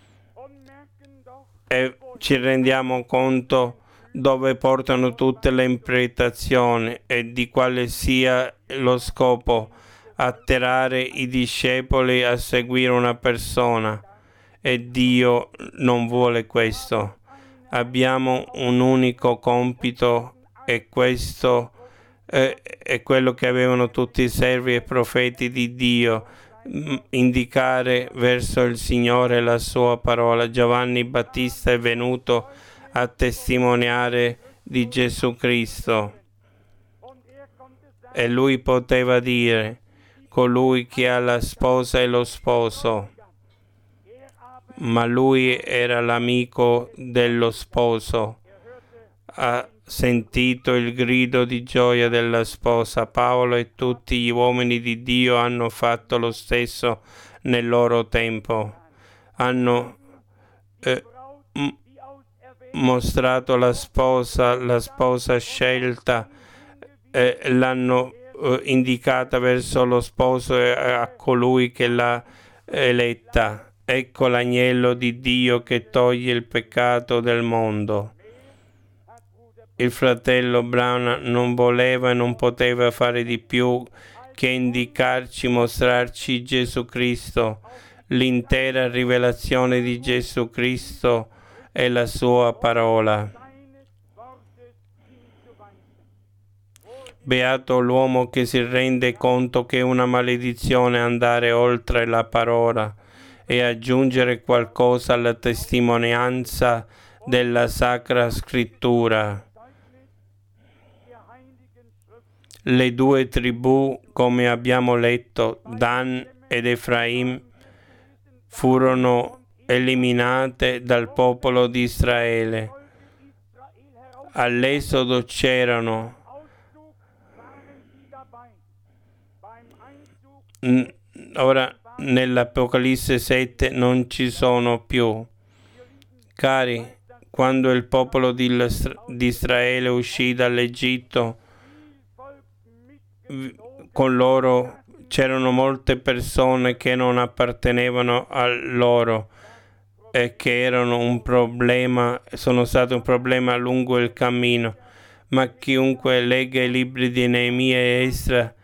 E ci rendiamo conto dove portano tutte le interpretazioni e di quale sia lo scopo: attirare i discepoli a seguire una persona. E Dio non vuole questo. Abbiamo un unico compito e questo eh, è quello che avevano tutti i servi e profeti di Dio: indicare verso il Signore la sua parola. Giovanni Battista è venuto a testimoniare di Gesù Cristo e lui poteva dire: colui che ha la sposa è lo sposo, ma lui era l'amico dello sposo. sentito il grido di gioia della sposa. Paolo e tutti gli uomini di Dio hanno fatto lo stesso nel loro tempo. Hanno eh, m- mostrato la sposa, la sposa scelta, eh, l'hanno eh, indicata verso lo sposo e a colui che l'ha eletta. Ecco l'agnello di Dio che toglie il peccato del mondo. Il fratello Brown non voleva e non poteva fare di più che indicarci, mostrarci Gesù Cristo, l'intera rivelazione di Gesù Cristo e la sua parola. Beato l'uomo che si rende conto che è una maledizione andare oltre la parola e aggiungere qualcosa alla testimonianza della Sacra Scrittura. Le due tribù, come abbiamo letto, Dan ed Efraim, furono eliminate dal popolo di Israele. All'Esodo c'erano ora nell'Apocalisse sette non ci sono più. Cari, quando il popolo di Israele uscì dall'Egitto, con loro c'erano molte persone che non appartenevano a loro e che erano un problema, sono stati un problema lungo il cammino. Ma chiunque legga i libri di Neemia e Esra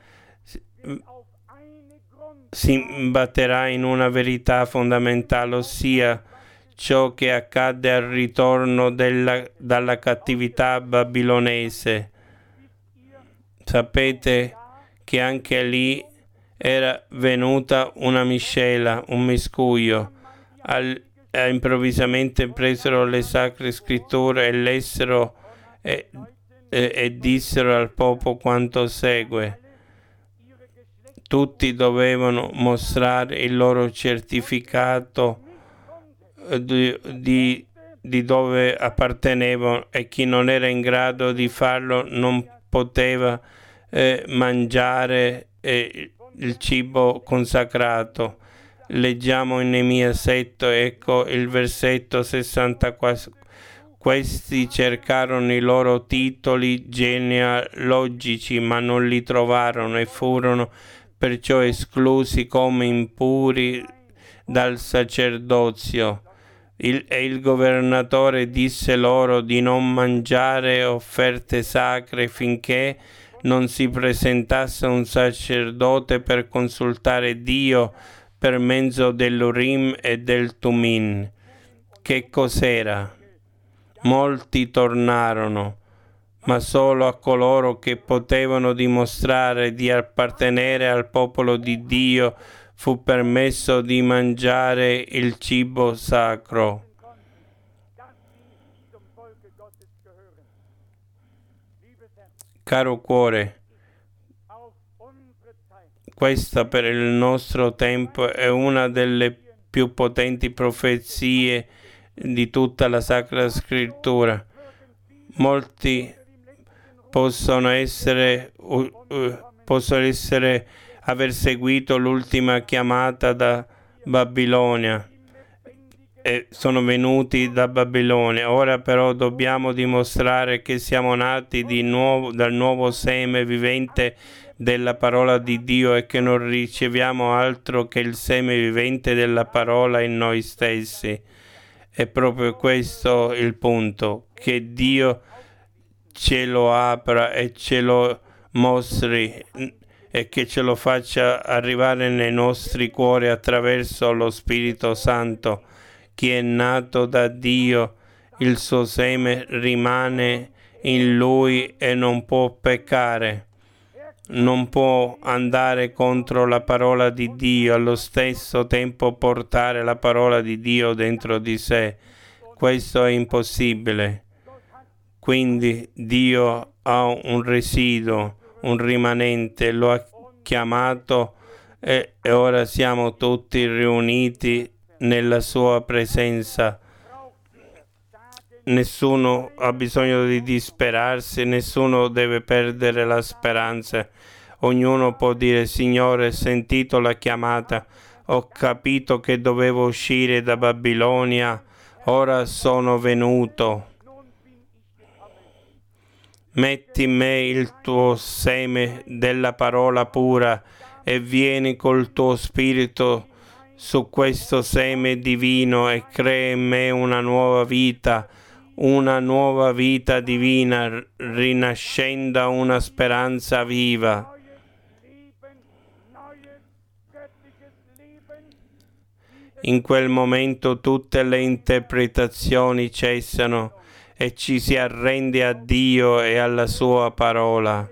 si imbatterà in una verità fondamentale, ossia ciò che accadde al ritorno della, dalla cattività babilonese. Sapete che anche lì era venuta una miscela, un miscuglio. Al, eh, improvvisamente presero le sacre scritture e lessero e, e, e dissero al popolo quanto segue. Tutti dovevano mostrare il loro certificato di, di, di dove appartenevano, e chi non era in grado di farlo non poteva eh, mangiare eh, il cibo consacrato. Leggiamo in Neemia sette, ecco il versetto sessantaquattro. Questi cercarono i loro titoli genealogici, ma non li trovarono e furono perciò esclusi come impuri dal sacerdozio. Il, e il governatore disse loro di non mangiare offerte sacre finché non si presentasse un sacerdote per consultare Dio per mezzo dell'Urim e del Tumin. Che cos'era? Molti tornarono, ma solo a coloro che potevano dimostrare di appartenere al popolo di Dio fu permesso di mangiare il cibo sacro. Caro cuore, questa per il nostro tempo è una delle più potenti profezie di tutta la Sacra Scrittura. Molti possono essere, uh, uh, possono essere aver seguito l'ultima chiamata da Babilonia e sono venuti da Babilonia. Ora però dobbiamo dimostrare che siamo nati di nuovo dal nuovo seme vivente della parola di Dio e che non riceviamo altro che il seme vivente della parola in noi stessi. È proprio questo il punto, che Dio ce lo apra e ce lo mostri e che ce lo faccia arrivare nei nostri cuori attraverso lo Spirito Santo. Chi è nato da Dio, il suo seme rimane in lui e non può peccare, non può andare contro la parola di Dio, allo stesso tempo portare la parola di Dio dentro di sé. Questo è impossibile. Quindi Dio ha un residuo, un rimanente, lo ha chiamato e, e ora siamo tutti riuniti nella sua presenza. nessuno ha bisogno di disperarsi, nessuno deve perdere la speranza. Ognuno può dire: Signore, ho sentito la chiamata, ho capito che dovevo uscire da Babilonia, ora sono venuto. Metti in me il tuo seme della parola pura e vieni col tuo spirito su questo seme divino e crea in me una nuova vita, una nuova vita divina, rinascenda una speranza viva. In quel momento tutte le interpretazioni cessano e ci si arrende a Dio e alla sua parola.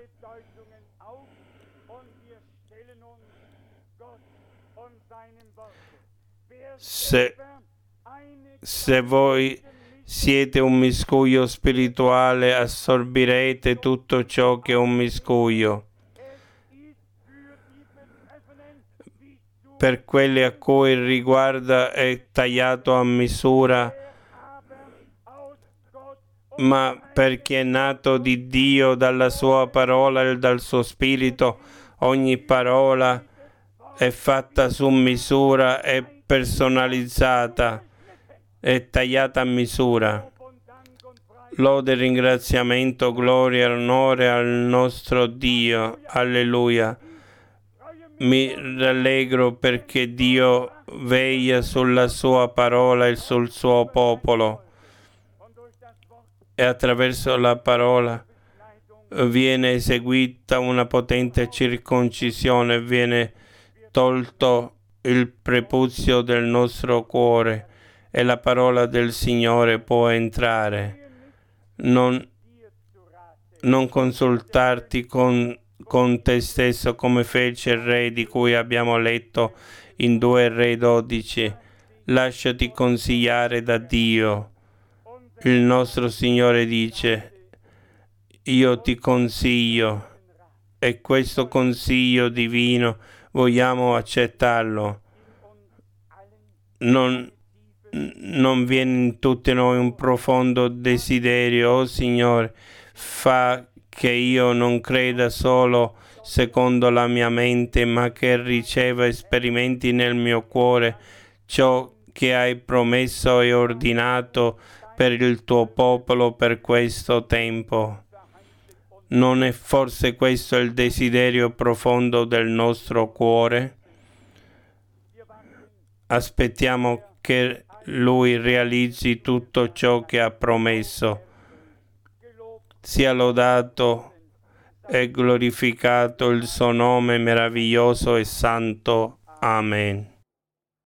Se, se voi siete un miscuglio spirituale, assorbirete tutto ciò che è un miscuglio. Per quelli a cui riguarda è tagliato a misura, ma per chi è nato di Dio dalla sua parola e dal suo spirito, ogni parola è fatta su misura, è personalizzata, è tagliata a misura. Lode, ringraziamento, gloria e onore al nostro Dio. Alleluia. Mi rallegro perché Dio veglia sulla sua parola e sul suo popolo, e attraverso la parola viene eseguita una potente circoncisione, viene tolto il prepuzio del nostro cuore e la parola del Signore può entrare. Non, non consultarti con, con te stesso come fece il re di cui abbiamo letto in due Re dodici. Lasciati consigliare da Dio. Il nostro Signore dice: io ti consiglio, e questo consiglio divino vogliamo accettarlo. Non, non viene in tutti noi un profondo desiderio: oh Signore, fa che io non creda solo secondo la mia mente, ma che riceva e sperimenti nel mio cuore ciò che hai promesso e ordinato per il tuo popolo per questo tempo. Non è forse questo il desiderio profondo del nostro cuore? Aspettiamo che Lui realizzi tutto ciò che ha promesso. Sia lodato e glorificato il suo nome meraviglioso e santo. Amen.